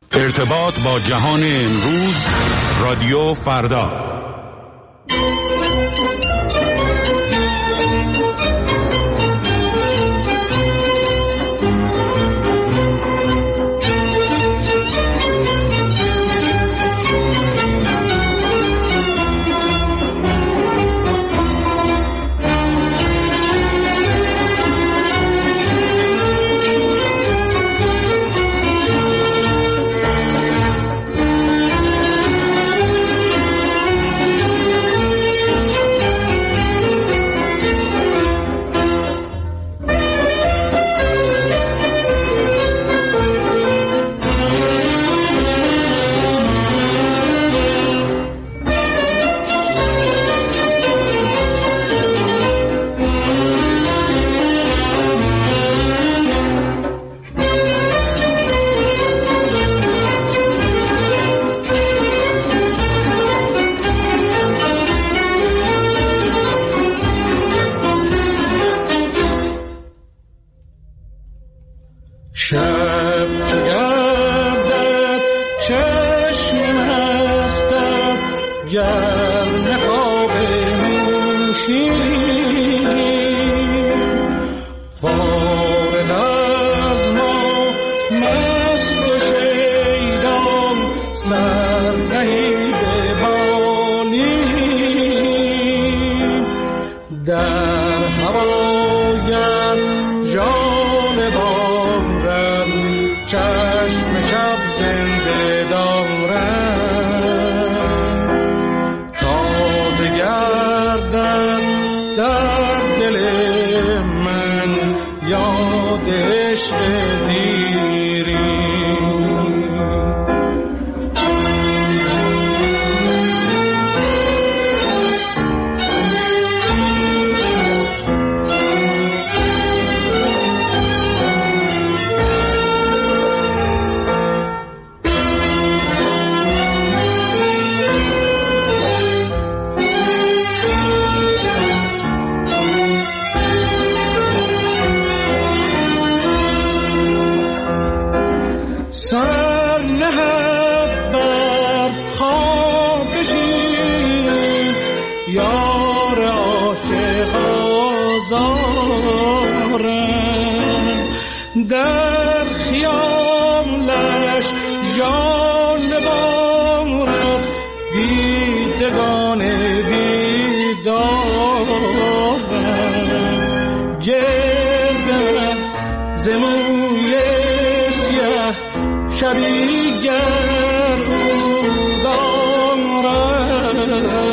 ارتباط با جهان امروز، رادیو فردا. در خیالش جان بارد دیدگان بیدارم گردن زموی سیه شبی گرد دارد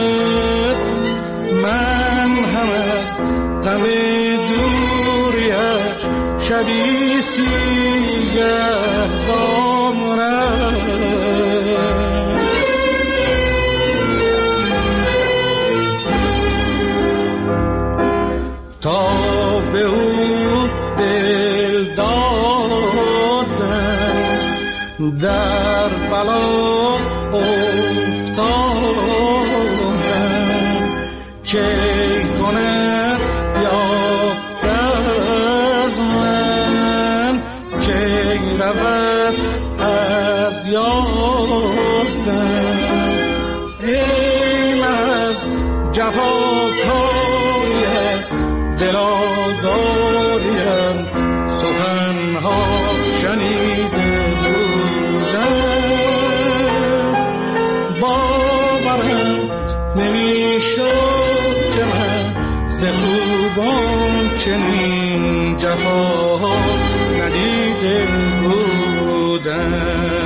من هم از غم دوریش شبی سیه دارد تا به او دل دادم در بلا افتادم چه کند یاد از من چه رود از یادم این از جفاکاری دل آزاریم سخنها شنیده بودم باورم نمیشد که من ز خوبان چنین جفا ندیده بودم.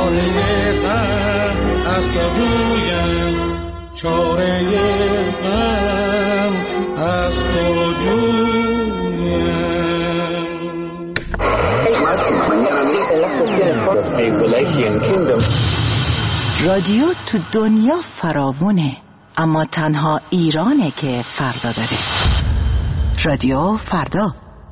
چاره غم از تو جویم، چاره غم از تو جویم. رادیو تو دنیا فراوونه، اما تنها ایرانه که فردا داره. رادیو فردا.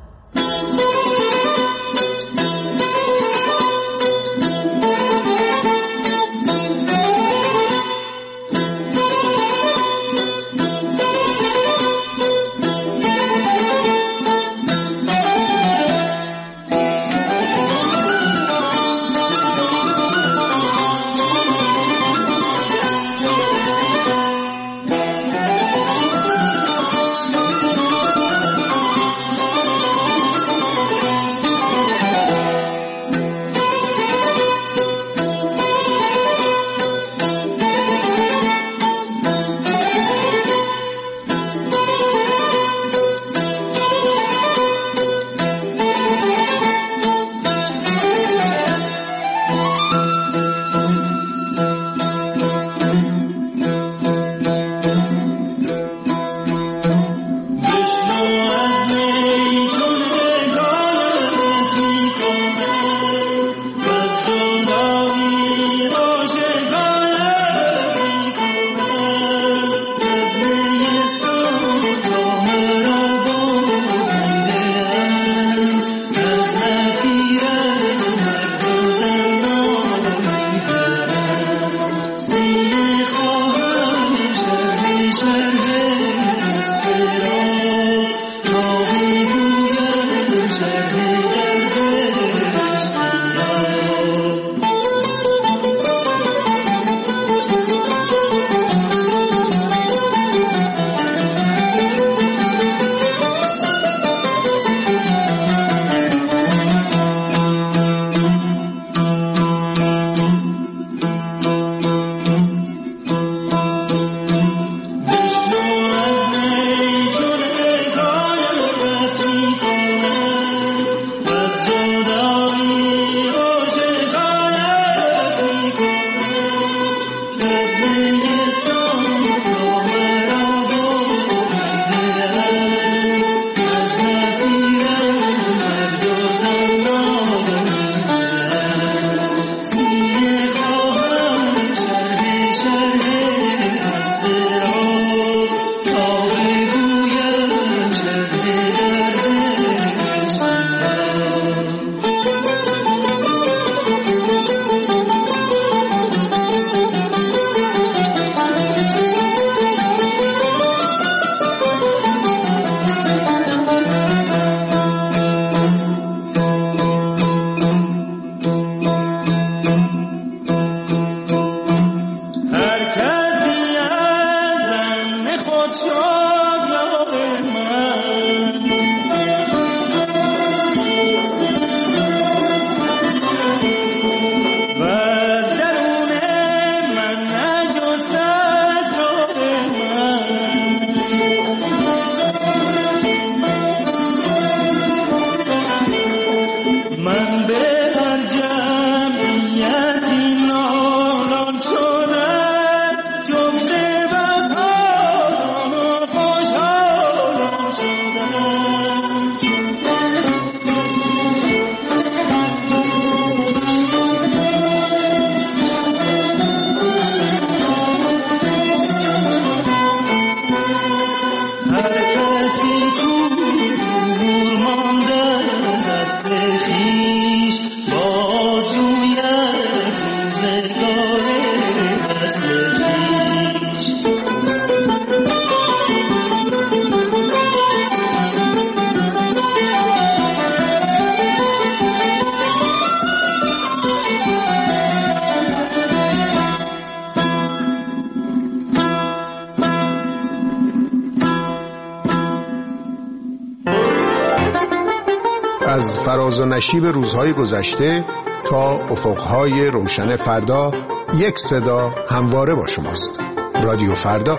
از فراز و نشیب روزهای گذشته تا افقهای روشن فردا، یک صدا همواره با شماست. رادیو فردا.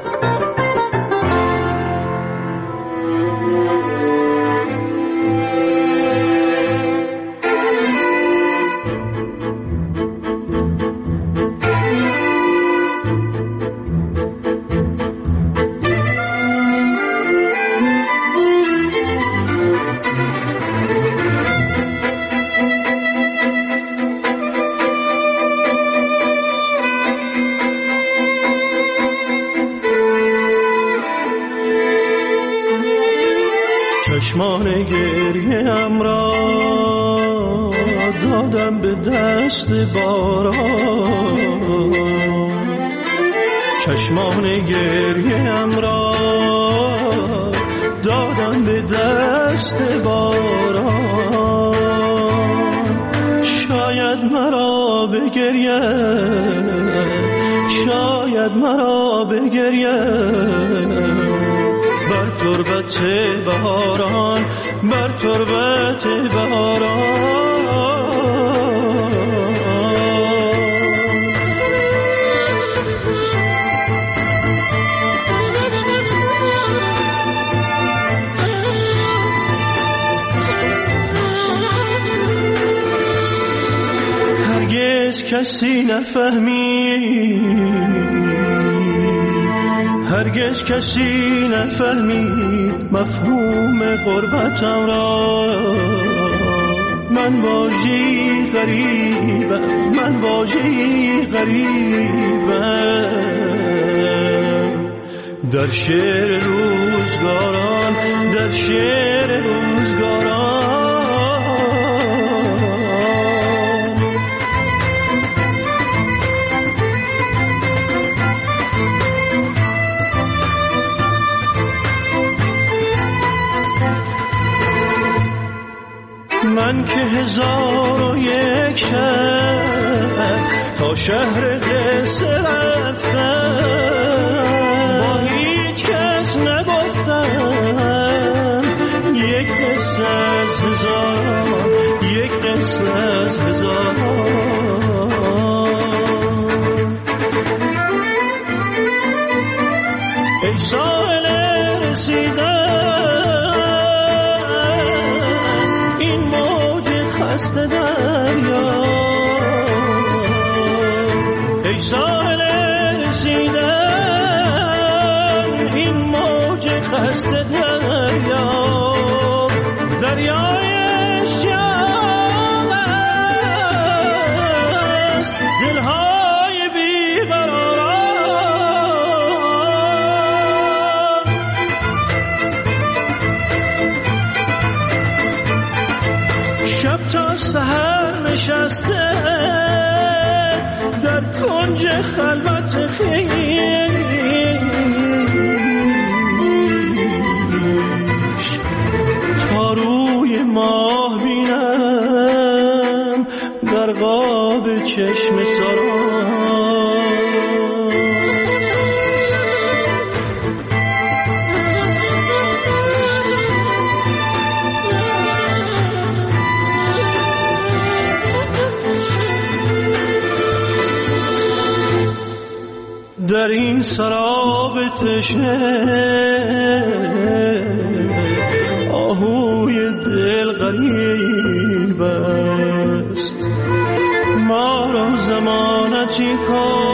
چشمان گریه‌ام را دادم به دست باران، چشمان گریه‌ام را دادم به دست باران. شاید مرا بگرید، شاید مرا بگرید بر تربت بهاران، بر تربت بهاران. هرگز کسی نفهمید، هرگز کسی نفهمید مفهوم غربتم را. من واژه‌ای غریبم، من واژه‌ای غریبم در شعر روزگاران، در شعر روزگاران. من که 1001 شب تا شهر قصه رفتم، با هیچ کس نگفتم یک قصه از هزار، یک قصه از هزار. ای ساحل رسیدن خسته دریا، ای ساحل رسیدن این موج خسته دریا. دریای اشتیاق است دلهای بیقراران. شب تا سحر نشسته در کنج خلوت خویش، تا روی ماه بینم در قاب چشم سران. در این سراب تشنه آهوی دل غریب است، ما را ضمانتی کن